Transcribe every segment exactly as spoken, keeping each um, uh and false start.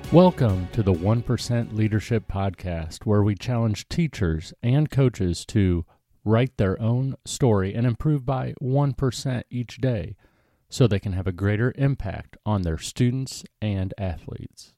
Welcome to the one percent Leadership Podcast, where we challenge teachers and coaches to write their own story and improve by one percent each day so they can have a greater impact on their students and athletes.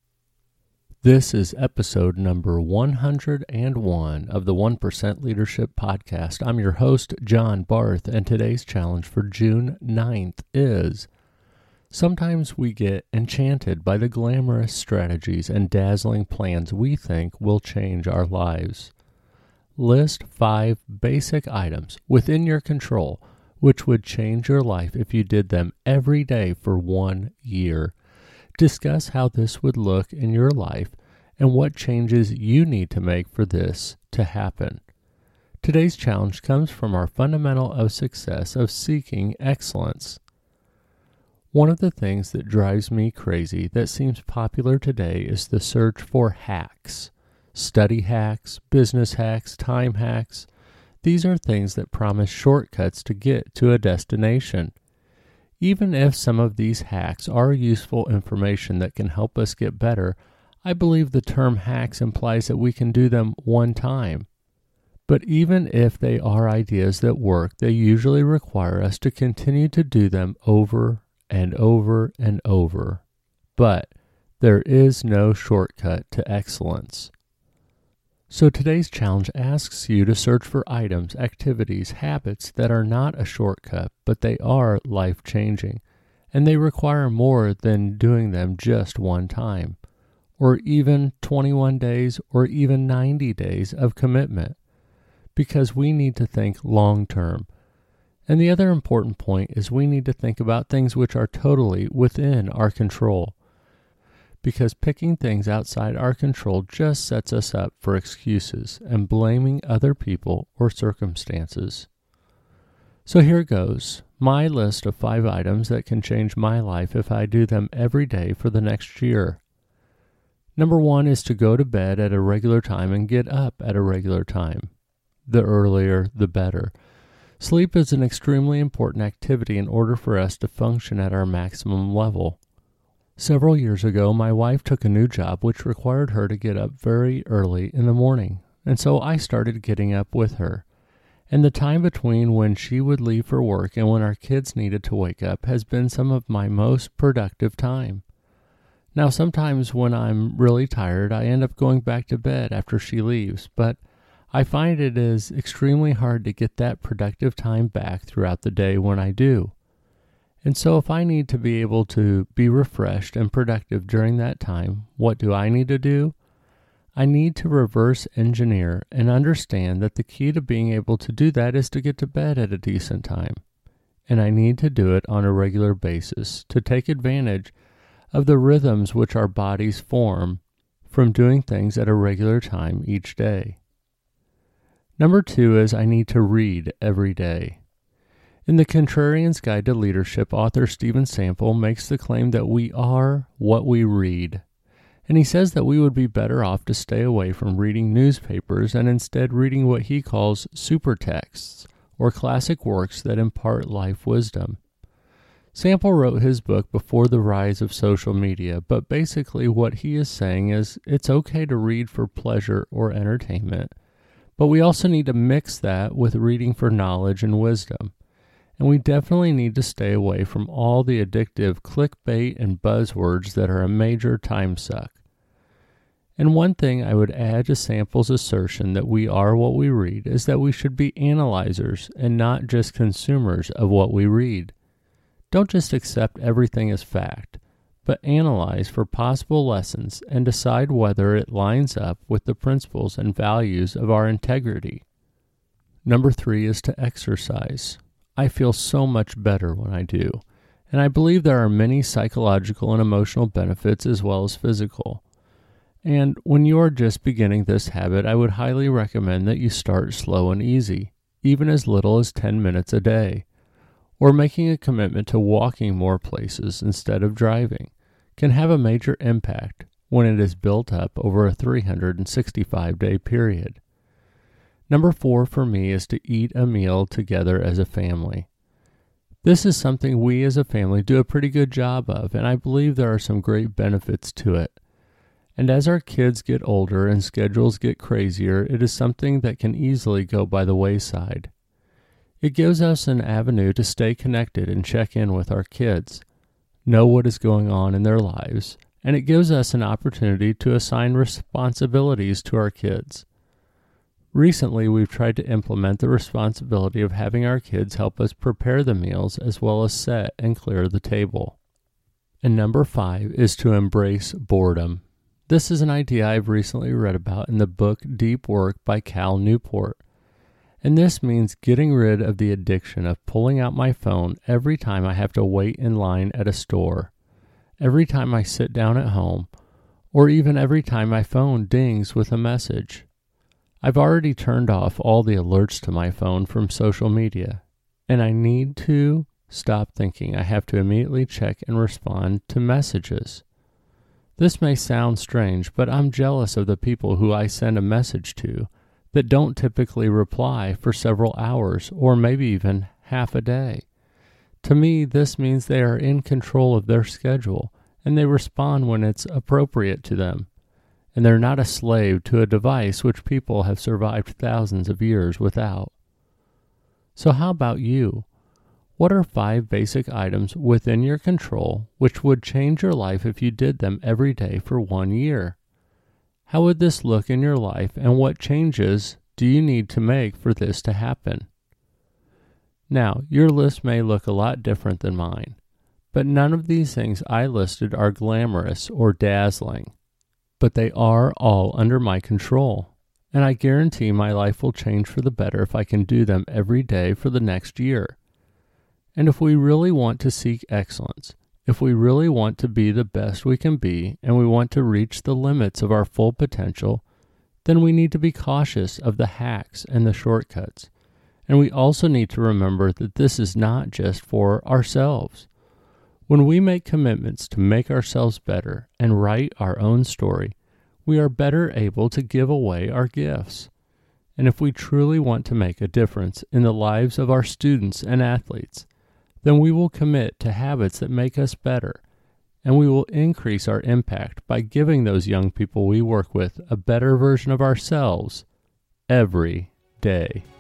This is episode number one hundred one of the one percent Leadership Podcast. I'm your host, John Barth, and today's challenge for June ninth is: sometimes we get enchanted by the glamorous strategies and dazzling plans we think will change our lives. List five basic items within your control which would change your life if you did them every day for one year. Discuss how this would look in your life and what changes you need to make for this to happen. Today's challenge comes from our fundamental of success of seeking excellence. One of the things that drives me crazy that seems popular today is the search for hacks. Study hacks, business hacks, time hacks. These are things that promise shortcuts to get to a destination. Even if some of these hacks are useful information that can help us get better, I believe the term hacks implies that we can do them one time. But even if they are ideas that work, they usually require us to continue to do them over and over and over. But there is no shortcut to excellence. So today's challenge asks you to search for items, activities, habits that are not a shortcut, but they are life-changing, and they require more than doing them just one time, or even twenty-one days, or even ninety days of commitment, because we need to think long-term. And the other important point is we need to think about things which are totally within our control, because picking things outside our control just sets us up for excuses and blaming other people or circumstances. So here goes, my list of five items that can change my life if I do them every day for the next year. Number one is to go to bed at a regular time and get up at a regular time. The earlier, the better. Sleep is an extremely important activity in order for us to function at our maximum level. Several years ago, my wife took a new job which required her to get up very early in the morning, and so I started getting up with her. And the time between when she would leave for work and when our kids needed to wake up has been some of my most productive time. Now, sometimes when I'm really tired, I end up going back to bed after she leaves, but I find it is extremely hard to get that productive time back throughout the day when I do. And so if I need to be able to be refreshed and productive during that time, what do I need to do? I need to reverse engineer and understand that the key to being able to do that is to get to bed at a decent time. And I need to do it on a regular basis to take advantage of the rhythms which our bodies form from doing things at a regular time each day. Number two is I need to read every day. In The Contrarian's Guide to Leadership, author Stephen Sample makes the claim that we are what we read. And he says that we would be better off to stay away from reading newspapers and instead reading what he calls supertexts, or classic works that impart life wisdom. Sample wrote his book before the rise of social media, but basically what he is saying is it's okay to read for pleasure or entertainment, but we also need to mix that with reading for knowledge and wisdom. And we definitely need to stay away from all the addictive clickbait and buzzwords that are a major time suck. And one thing I would add to Sample's assertion that we are what we read is that we should be analyzers and not just consumers of what we read. Don't just accept everything as fact, but analyze for possible lessons and decide whether it lines up with the principles and values of our integrity. Number three is to exercise. I feel so much better when I do, and I believe there are many psychological and emotional benefits as well as physical. And when you are just beginning this habit, I would highly recommend that you start slow and easy, even as little as ten minutes a day, or making a commitment to walking more places instead of driving can have a major impact when it is built up over a three hundred sixty-five day period. Number four for me is to eat a meal together as a family. This is something we as a family do a pretty good job of, and I believe there are some great benefits to it. And as our kids get older and schedules get crazier, it is something that can easily go by the wayside. It gives us an avenue to stay connected and check in with our kids, know what is going on in their lives, and it gives us an opportunity to assign responsibilities to our kids. Recently, we've tried to implement the responsibility of having our kids help us prepare the meals as well as set and clear the table. And number five is to embrace boredom. This is an idea I've recently read about in the book Deep Work by Cal Newport. And this means getting rid of the addiction of pulling out my phone every time I have to wait in line at a store, every time I sit down at home, or even every time my phone dings with a message. I've already turned off all the alerts to my phone from social media, and I need to stop thinking I have to immediately check and respond to messages. This may sound strange, but I'm jealous of the people who I send a message to that don't typically reply for several hours or maybe even half a day. To me, this means they are in control of their schedule and they respond when it's appropriate to them. And they're not a slave to a device which people have survived thousands of years without. So how about you? What are five basic items within your control which would change your life if you did them every day for one year? How would this look in your life, and what changes do you need to make for this to happen? Now, your list may look a lot different than mine, but none of these things I listed are glamorous or dazzling, but they are all under my control, and I guarantee my life will change for the better if I can do them every day for the next year. And if we really want to seek excellence, if we really want to be the best we can be, and we want to reach the limits of our full potential, then we need to be cautious of the hacks and the shortcuts. And we also need to remember that this is not just for ourselves. When we make commitments to make ourselves better and write our own story, we are better able to give away our gifts. And if we truly want to make a difference in the lives of our students and athletes, then we will commit to habits that make us better, and we will increase our impact by giving those young people we work with a better version of ourselves every day.